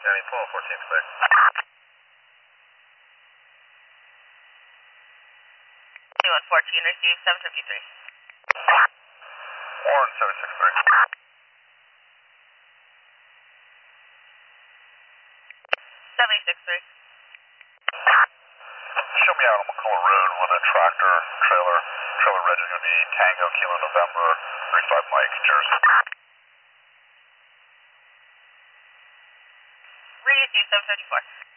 Danny, pull 14 clear. Anyone 14, receive 753. Warren 763. 763. Show me out on McCullough Road with a tractor, trailer register going to be Tango, Kilo, November, 35 Mike, Jersey. Receive 754.